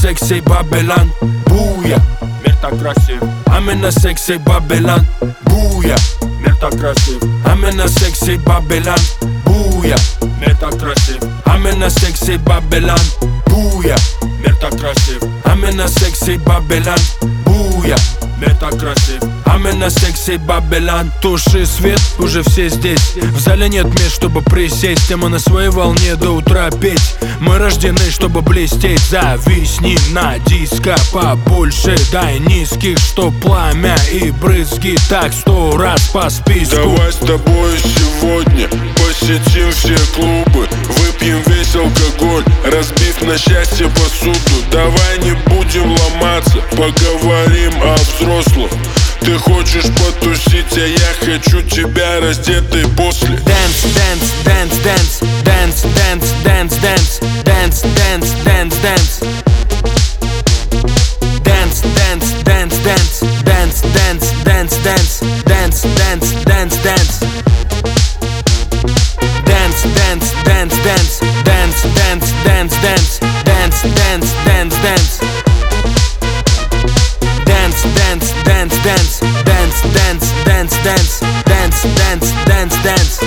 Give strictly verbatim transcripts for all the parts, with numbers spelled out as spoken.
sexy Babylon. Буя, мир так красив. I'm in a sexy Babylon. Буя, мир так красив. I'm in a sexy Babylon. Буя, мир так красив. I'm in a sexy Babylon. Буя, мир так красив. I'm in a sexy Babylon. Буя, мир так красив. I'm in a sexy Babylon. Туши свет, уже все здесь. В зале нет мест, чтобы присесть. А мы на своей волне до утра петь. Мы рождены, чтобы блестеть. Зависни на диско побольше. Дай низких, что пламя и брызги. Так сто раз по списку. Давай с тобой сегодня посетим все клубы. Выпьем весь алкоголь, разбив на счастье посуду. Давай не будем ломаться, поговорим о взрослых. Ты хочешь потусить, а я хочу тебя раздетой после. Dance, dance, dance, dance, dance, dance, dance, dance, dance, dance, dance, dance. Dance, dance, dance, dance, dance, dance, dance, dance, dance, dance, dance, dance. Dance, dance, dance, dance, dance, dance, dance, dance, dance, dance, dance, dance. Dance, dance, dance, dance, dance, dance, dance, dance, dance, dance, dance, dance.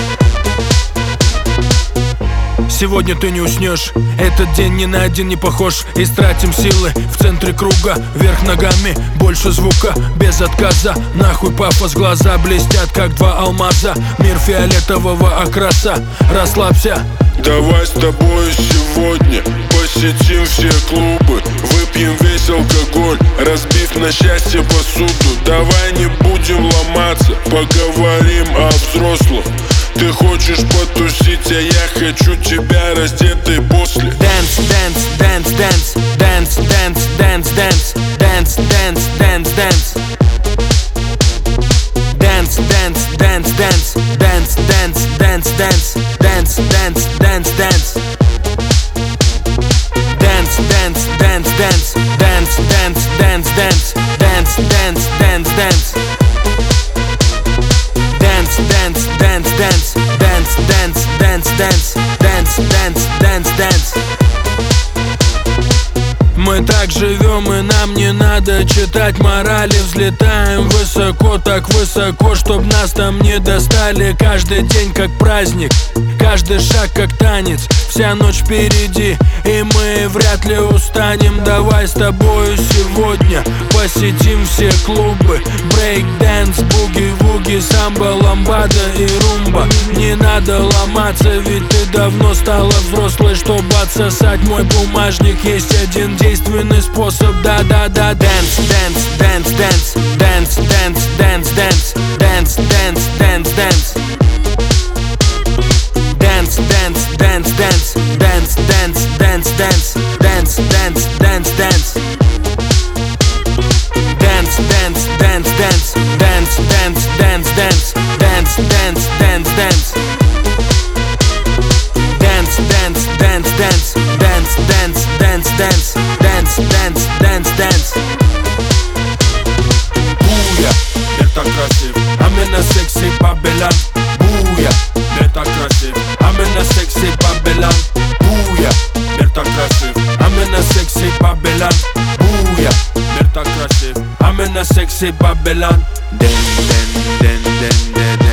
Сегодня ты не уснешь, этот день ни на один не похож. Истратим силы в центре круга, вверх ногами, больше звука, без отказа. Нахуй пафос, глаза блестят, как два алмаза. Мир фиолетового окраса, расслабься. Давай с тобой сегодня посетим все клубы. Выпьем весь алкоголь, разбив на счастье посуду. Давай не будем ломаться, поговорим о взрослых. Ты хочешь потусить, а я хочу тебя раздетой после. Dance, dance, dance, dance, dance, dance, dance, dance, dance, dance, dance, dance. Dance, dance, dance, dance, dance, dance, dance, dance, dance, dance, dance, dance. Dance, dance, dance, dance, dance, dance, dance, dance, dance, dance, dance, dance. Dance, dance, dance, dance, dance, dance, dance, dance, dance, dance, dance, dance. Мы так живем, и нам не надо читать морали. Взлетаем высоко, так высоко, чтоб нас там не достали. Каждый день как праздник, каждый шаг как танец. Вся ночь впереди, и мы вряд ли устанем. Давай с тобою сегодня посетим все клубы. Брейк-дэнс, буги-вуги, самбо, ламбада и румба. Не надо ломаться, ведь ты давно стала взрослой, чтобы отсосать мой бумажник. Есть один действенный способ, да-да-да. Dance, dance, dance, dance, dance, dance, dance, dance, dance, dance, dance, dance. Dance, dance, dance, dance, dance, dance, dance, dance, dance, dance, dance, dance. Dance, dance, dance, dance, dance, dance, dance, dance, dance, dance, dance, dance. Dance, dance, dance, dance, dance, dance, dance, dance, dance, dance, dance, dance. Буя, мир так красив. I'm in a sexy Babylon. Буя, мир так красив. I'm in a sexy Babylon. Буя, мир так красив. I'm in a sexy Babylon. Буя, мир так красив. I'm in a sexy Babylon. Den, den, den, den, den.